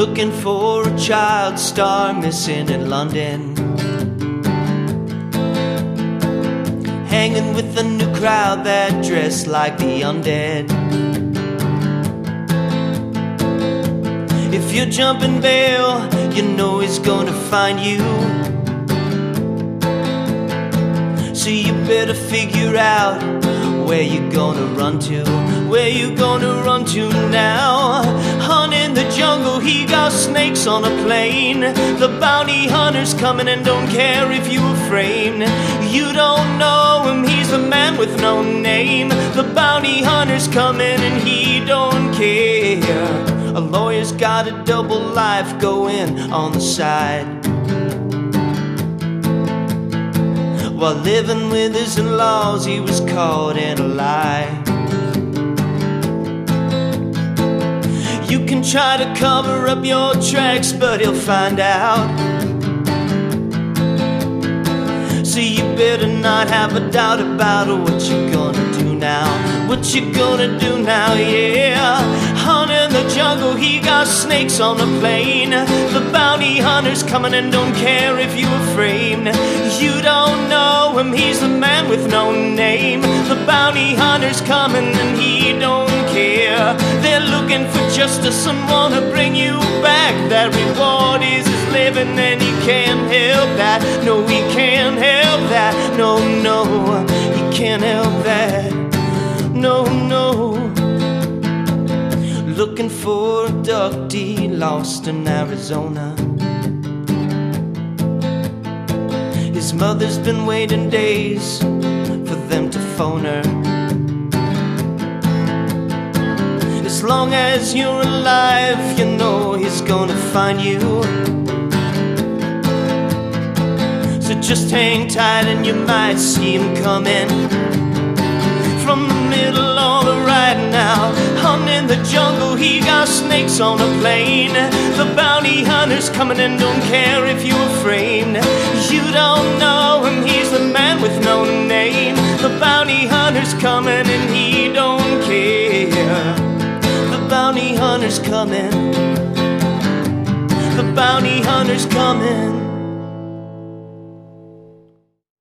looking for a child star missing in London, hanging with a new crowd that dress like the undead. If you're jumping bail, you know he's gonna find you. So you better figure out where you gonna run to, where you gonna run to now. Hunt in the jungle, he got snakes on a plane. The bounty hunter's coming and don't care if you were framed. You don't know him, he's the man with no name. The bounty hunter's coming and he don't care. A lawyer's got a double life going on the side, while living with his in-laws, he was caught in a lie. You can try to cover up your tracks, but he'll find out. So you better not have a doubt about what you're gonna do now. What you gonna do now, yeah. Hunt in the jungle, he got snakes on the plane. The bounty hunter's coming and don't care if you were framed. You don't know him, he's the man with no name. The bounty hunter's coming and he don't care. They're looking for justice and wanna bring you back. That reward is his living and he can't help that. No, he can't help that. No, no, he can't help that. No, no. Looking for a duckty lost in Arizona. His mother's been waiting days for them to phone her. As long as you're alive, you know he's gonna find you. So just hang tight and you might see him coming from the middle or the right now. Hunt in the jungle, he got snakes on a plane. The bounty hunter's coming and don't care if you were framed. You don't know him, he's the man with no name. The bounty hunter's coming and he don't care. The bounty hunter's coming. The bounty hunter's coming.